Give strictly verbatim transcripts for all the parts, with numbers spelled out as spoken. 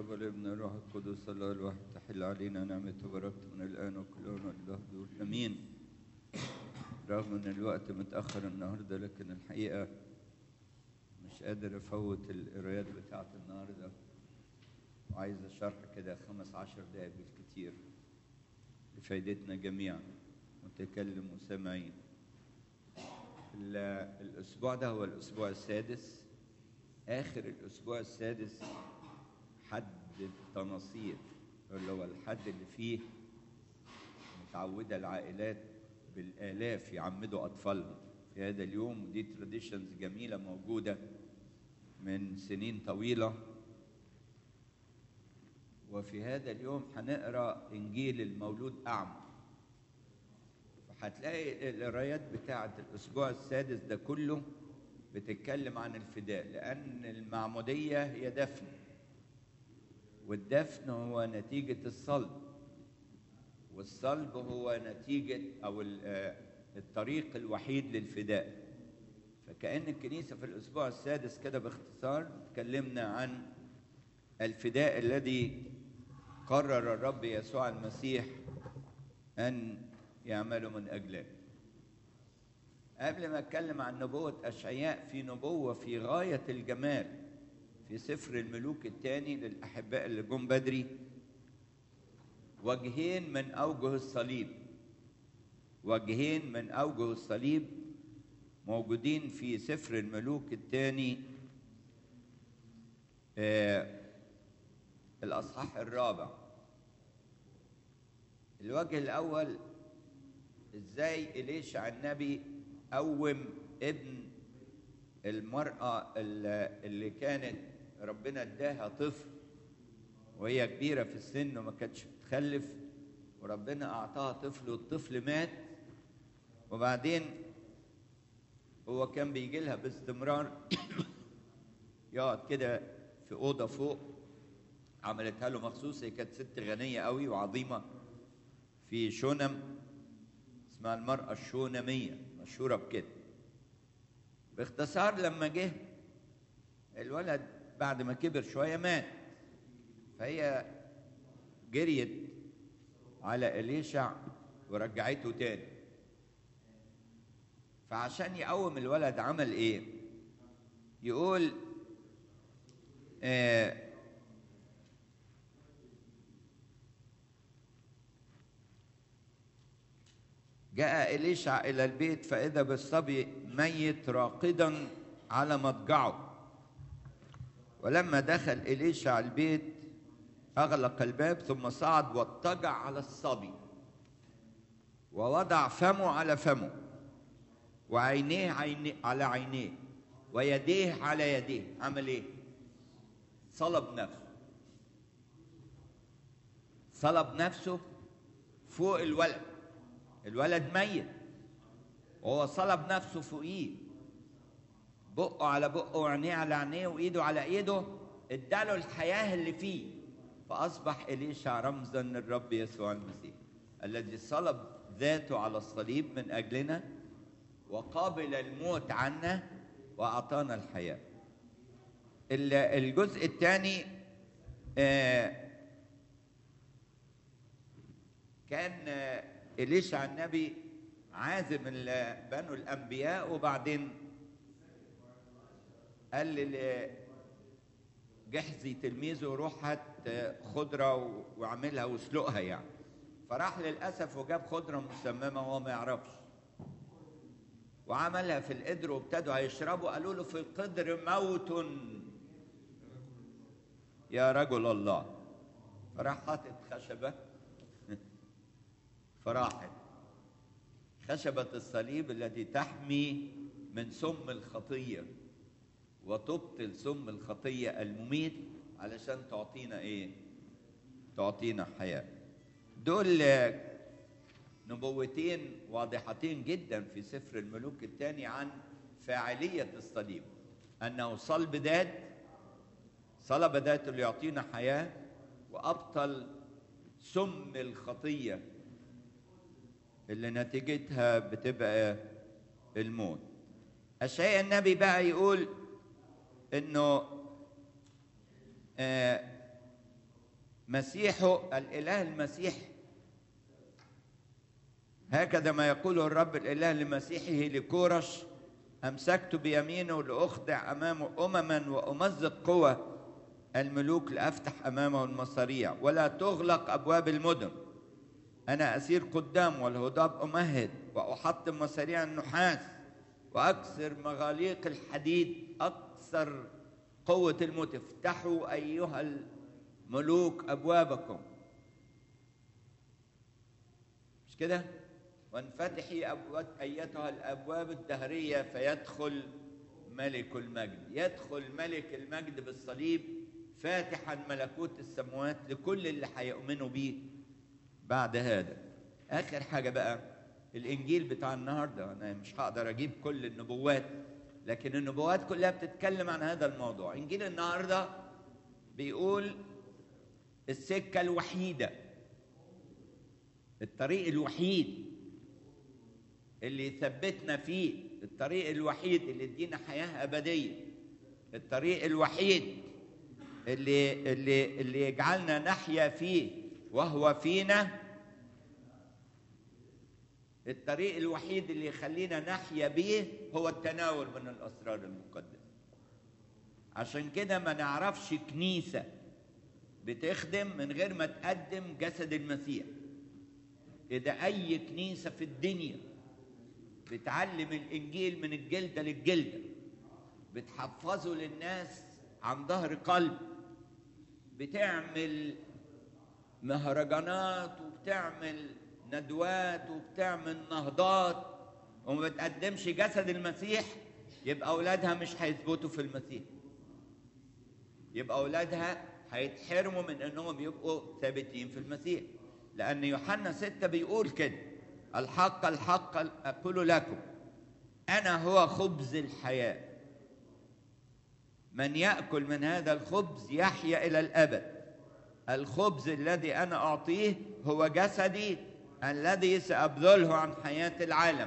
الاب والابن والروح القدس الله الواحد تحل علينا نعمته وبركته من الان وكل يوم والدهر امين. رغم ان الوقت متاخر النهارده لكن الحقيقه مش قادر افوت القرايات بتاعت النهارده، وعايز اشرح كده خمس عشر دقايق بالكتير لفائدتنا جميعا متكلم وسامعين. الاسبوع ده هو الاسبوع السادس، اخر الاسبوع السادس حد التناصير اللي هو الحد اللي فيه متعوده العائلات بالالاف يعمدوا اطفالهم في هذا اليوم، ودي تراديشنز جميله موجوده من سنين طويله. وفي هذا اليوم هنقرا انجيل المولود اعمى، فهتلاقي القرايات بتاعه الاسبوع السادس ده كله بتتكلم عن الفداء، لان المعموديه هي دفن، والدفن هو نتيجه الصلب، والصلب هو نتيجه او الطريق الوحيد للفداء. فكأن الكنيسه في الاسبوع السادس كده باختصار تكلمنا عن الفداء الذي قرر الرب يسوع المسيح ان يعمله من اجله. قبل ما اتكلم عن نبوة اشعياء، في نبوة في غاية الجمال في سفر الملوك الثاني للاحباء اللي جم بدري، وجهين من اوجه الصليب، وجهين من اوجه الصليب موجودين في سفر الملوك الثاني آه الاصحاح الرابع. الوجه الاول ازاي إليشع النبي قوم ابن المرأة اللي كانت ربنا اداها طفل وهي كبيرة في السن وما كانتش بتخلف، وربنا أعطاها طفل والطفل مات. وبعدين هو كان بيجي لها باستمرار يقعد كده في أوضة فوق عملتها له مخصوص. هي كانت ست غنية قوي وعظيمة في شونم، اسمها المرأة الشونمية، مشهورة بكده. باختصار لما جه الولد بعد ما كبر شوية مات، فهي جريت على إليشع ورجعته تاني. فعشان يقوم الولد عمل ايه؟ يقول آه جاء إليشع إلى البيت فإذا بالصبي ميت راقدا على مضجعه. ولما دخل إليشع البيت أغلق الباب ثم صعد واضطجع على الصبي ووضع فمه على فمه وعينيه عيني على عينيه ويديه على يديه. عمل ايه؟ صلب نفسه، صلب نفسه فوق الولد. الولد ميت وهو صلب نفسه فوقيه، بقه على بقه وعينيه على عينيه وايده على ايده، اداله الحياه اللي فيه. فاصبح إليشع رمزا للرب يسوع المسيح الذي صلب ذاته على الصليب من اجلنا وقابل الموت عنا واعطانا الحياه. الجزء الثاني كان إليشع النبي عازم بنو الأنبياء، وبعدين قال لجحزي تلميذه روح هات خضرة واعملها واسلقها يعني. فراح للأسف وجاب خضرة مسممة وهو ما يعرفش، وعملها في القدر وابتدوا هيشربوا. قالوا له في القدر موت يا رجل الله. فراح حاطط خشبة فراحت خشبة الصليب التي تحمي من سم الخطية وتبطل سم الخطية المميت علشان تعطينا ايه؟ تعطينا حياة. دول نبوتين واضحتين جدا في سفر الملوك الثاني عن فاعلية الصليب، أنه صلب ذات، صلب ذاته ليعطينا حياة وأبطل سم الخطية اللي نتيجتها بتبقى الموت. أشعياء النبي بقى يقول إنه آه مسيحه الإله المسيح، هكذا ما يقول الرب الإله لمسيحه لكورش: أمسكت بيمينه لأخضع أمامه أمما وأمزق قوى الملوك لأفتح أمامه المصاريع ولا تغلق أبواب المدن. أنا أسير قدام والهضاب أمهد وأحطم مصاريع النحاس وأكسر مغاليق الحديد، أكسر قوة الموت. افتحوا أيها الملوك أبوابكم، مش كده؟ وانفتحي أبواب أيتها الأبواب الدهرية فيدخل ملك المجد. يدخل ملك المجد بالصليب فاتحا ملكوت السماوات لكل اللي هيؤمنوا بيه بعد هذا. آخر حاجة بقى الإنجيل بتاع النهاردة. أنا مش هقدر أجيب كل النبوات، لكن النبوات كلها بتتكلم عن هذا الموضوع. إنجيل النهاردة بيقول السكة الوحيدة، الطريق الوحيد اللي يثبتنا فيه، الطريق الوحيد اللي يدينا حياة أبدية، الطريق الوحيد اللي اللي اللي يجعلنا نحيا فيه وهو فينا، الطريق الوحيد اللي يخلينا نحيا بيه هو التناول من الأسرار المقدسة. عشان كده ما نعرفش كنيسة بتخدم من غير ما تقدم جسد المسيح. إذا أي كنيسة في الدنيا بتعلم الإنجيل من الجلدة للجلدة، بتحفظه للناس عن ظهر قلب، بتعمل مهرجانات وبتعمل ندوات وبتعمل نهضات وما بتقدمش جسد المسيح، يبقى أولادها مش هيثبتوا في المسيح، يبقى أولادها هيتحرموا من أنهم يبقوا ثابتين في المسيح. لأن يوحنا ستة بيقول كده: الحق الحق أقول لكم أنا هو خبز الحياة، من يأكل من هذا الخبز يحيا إلى الأبد. الخبز الذي أنا أعطيه هو جسدي الذي سأبذله عن حياة العالم.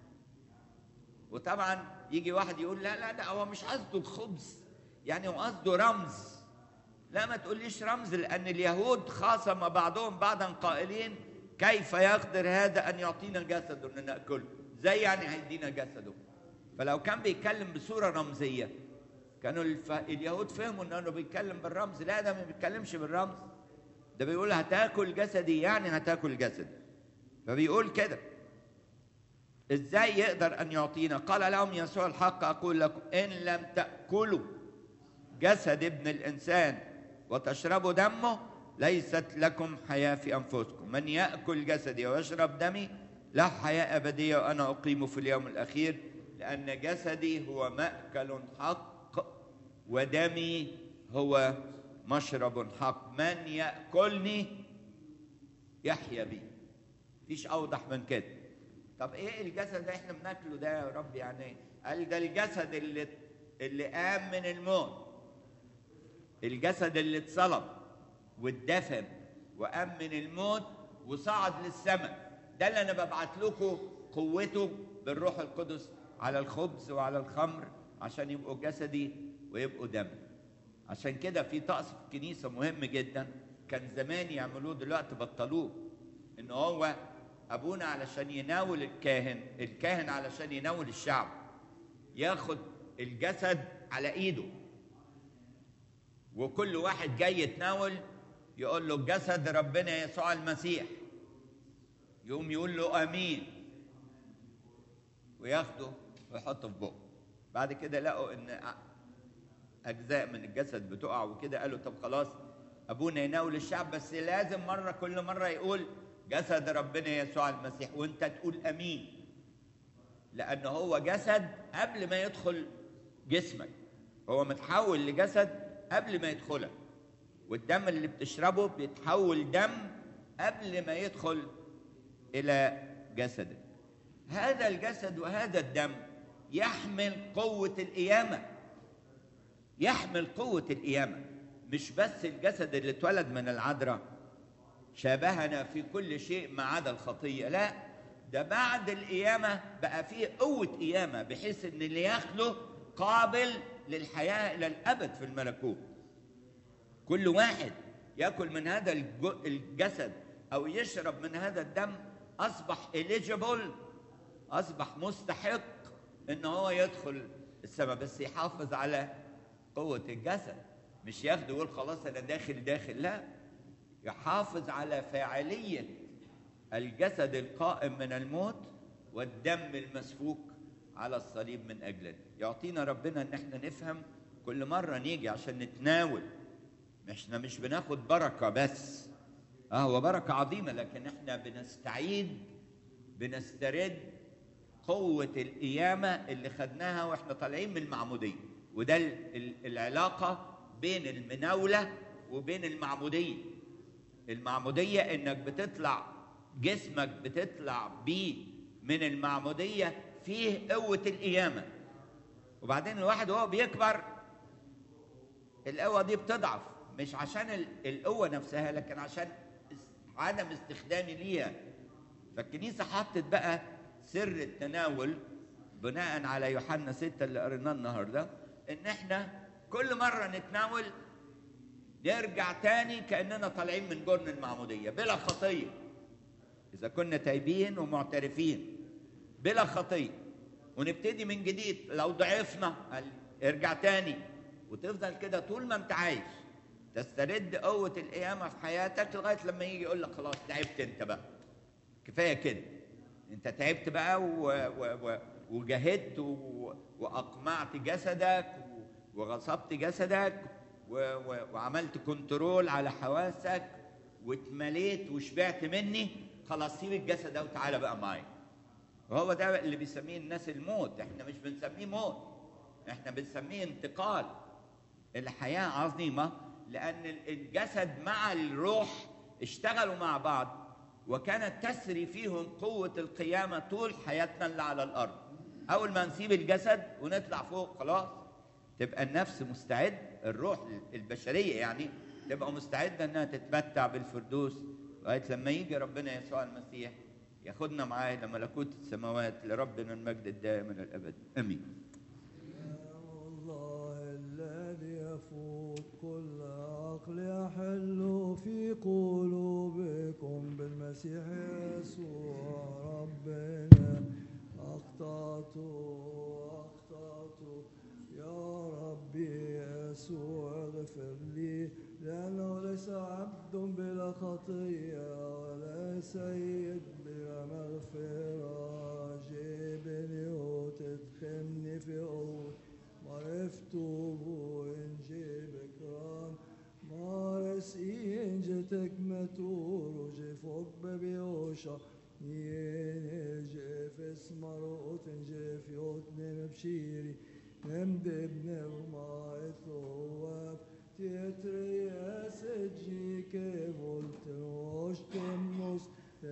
وطبعا يجي واحد يقول لا لا لا هو مش قصده الخبز، يعني هو قصده رمز. لا، ما تقوليش رمز، لأن اليهود خاصم بعضهم بعضا قائلين: كيف يقدر هذا أن يعطينا جسده أن نأكله؟ زي يعني هيدينا جسده. فلو كان بيتكلم بصورة رمزية كانوا الف... اليهود فهموا أنه بيتكلم بالرمز. لا، ده ما بيتكلمش بالرمز، ده بيقول هتاكل جسدي، يعني هتاكل جسدي. فبيقول كده ازاي يقدر ان يعطينا؟ قال لهم يسوع: الحق اقول لكم ان لم تاكلوا جسد ابن الانسان وتشربوا دمه ليست لكم حياه في انفسكم. من ياكل جسدي ويشرب دمي له حياه ابديه وانا اقيمه في اليوم الاخير، لان جسدي هو ماكل حق ودمي هو مشرب حق. من ياكلني يحيا بي. مفيش اوضح من كده. طب ايه الجسد اللي احنا بناكله ده يا رب؟ يعني قال ده الجسد اللي اللي قام من الموت، الجسد اللي اتصلب واتدفن وقام من الموت وصعد للسماء. ده اللي انا ببعت لكم قوته بالروح القدس على الخبز وعلى الخمر عشان يبقوا جسدي ويبقوا دم. عشان كده في طقس في الكنيسه مهم جدا، كان زمان يعملوه دلوقتي بطلوه، ان هو ابونا علشان يناول الكاهن، الكاهن علشان يناول الشعب ياخد الجسد على ايده، وكل واحد جاي يتناول يقول له جسد ربنا يسوع المسيح، يقوم يقول له امين وياخده ويحطه في بقه. بعد كده لقوا ان اجزاء من الجسد بتقع وكده، قالوا طب خلاص ابونا يناول الشعب، بس لازم مره كل مره يقول جسد ربنا يسوع المسيح وانت تقول امين، لان هو جسد قبل ما يدخل جسمك، هو متحول لجسد قبل ما يدخلك، والدم اللي بتشربه بيتحول دم قبل ما يدخل الى جسدك. هذا الجسد وهذا الدم يحمل قوة القيامة، يحمل قوة القيامة. مش بس الجسد اللي اتولد من العذراء شابهنا في كل شيء ما عدا الخطية، لا، ده بعد القيامة بقى فيه قوة قيامة بحيث ان اللي ياخده قابل للحياة الى الابد في الملكوت. كل واحد ياكل من هذا الجسد او يشرب من هذا الدم اصبح eligible، اصبح مستحق ان هو يدخل السماء، بس يحافظ على قوة الجسد، مش ياخده ويقول خلاص انا داخل داخل، لا، يحافظ على فاعلية الجسد القائم من الموت والدم المسفوك على الصليب من اجلنا. يعطينا ربنا ان احنا نفهم كل مرة نيجي عشان نتناول، احنا مش بناخد بركة بس، اه هو بركة عظيمة، لكن احنا بنستعيد بنسترد قوة القيامة اللي خدناها واحنا طالعين من المعمودية. وده العلاقة بين المناولة وبين المعمودية. المعمودية انك بتطلع جسمك بتطلع بيه من المعمودية فيه قوة القيامة، وبعدين الواحد وهو بيكبر القوة دي بتضعف، مش عشان القوة نفسها لكن عشان عدم استخدامي ليها. فالكنيسة حطت بقى سر التناول بناء على يوحنا ستة اللي قريناه النهارده، ان احنا كل مرة نتناول نرجع تاني كأننا طالعين من جرن المعمودية بلا خطية، إذا كنا تايبين ومعترفين بلا خطية، ونبتدي من جديد. لو ضعفنا ارجع تاني، وتفضل كده طول ما انت عايش تسترد قوة القيامة في حياتك لغاية لما يجي يقول لك خلاص تعبت انت بقى، كفاية كده، انت تعبت بقى و... و... و... وجهدت و... وأقمعت جسدك وغصبت جسدك و... و... وعملت كنترول على حواسك واتمليت وشبعت مني، خلاص سيب الجسد ده وتعالى بقى معايا. وهو ده اللي بيسميه الناس الموت. احنا مش بنسميه موت، احنا بنسميه انتقال. الحياة عظيمة لأن الجسد مع الروح اشتغلوا مع بعض، وكانت تسري فيهم قوة القيامة طول حياتنا اللي على الأرض. أول ما نسيب الجسد ونطلع فوق خلاص تبقى النفس مستعد، الروح البشرية يعني تبقى مستعدة أنها تتمتع بالفردوس لغاية لما يجي ربنا يسوع المسيح ياخدنا معاه إلى ملكوت السماوات. لربنا المجد الدائم إلى الأبد، آمين. يفوق كل عقل يحل في قلوبكم بالمسيح يسوع ربنا. أخطأت أخطأت يا ربي يسوع اغفر لي، لأنه ليس عبد بلا خطية ولا سيد بلا مغفرة. جيبني وتدخلني في قوة معرفته إنجي بكران مارس إنجتك متور وجي فوق ببيوشا ينجي في اسمر إنجي في أتنم بشيري نمد ابن الماء ثواب تيتري أسجي كيبولت وشتموس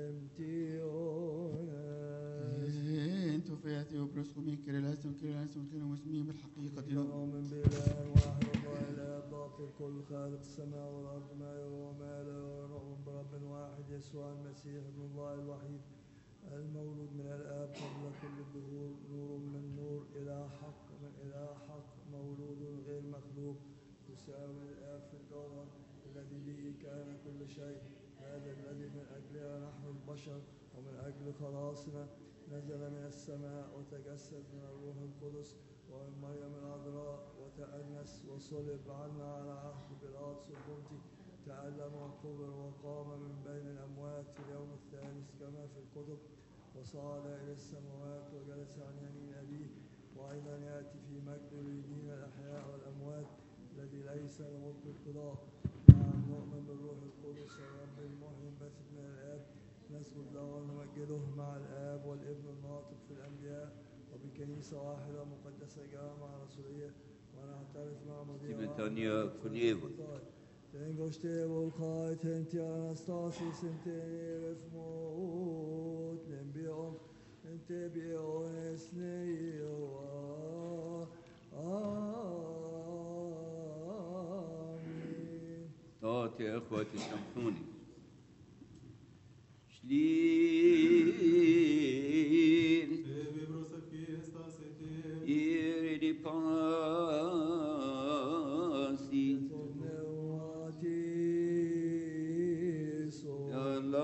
تمتيونا انتو فياتي وبرسكم من كريلاسم كريلاسم كلهم اسمي بالحقيقة نؤمن بإله واحد الله إله باطل كل خالق السماء والأرض ما يرى وما لا يرى. نؤمن برب واحد يسوع المسيح ابن الله الوحيد المولود من الآب قبل كل الدهور، نور من نور، إله حق من إله حق، مولود غير مخلوق، يساوي الآب في الجوهر، الذي به كان كل شيء. هذا الذي من أجلنا نحن البشر ومن أجل خلاصنا نزل من السماء وتجسد من الروح القدس ومن مريم العذراء وتأنس وصلب عنا على عهد بيلاطس البنطي، تألم وقبر وقام من بين الأموات في اليوم الثالث كما في الكتب، وصعد إلى السماوات وجلس عن يمين أبيه، وأيضا يأتي في مجد ليدين الأحياء والأموات الذي ليس له ملك القضاء. نعم نؤمن بالروح القدس والرب المحيي الباثق من الآب، نسجد له ونمجده مع الآب والابن الناطق في الأنبياء، وبكنيسة واحدة مقدسة جامعة رسولية، ونعترف معمودية واحدة. Tengo ste volkai tenti anastasis inteni refmot nembion ente bion esneio. آمين. طاعت يا إخوتي سامحوني. شلي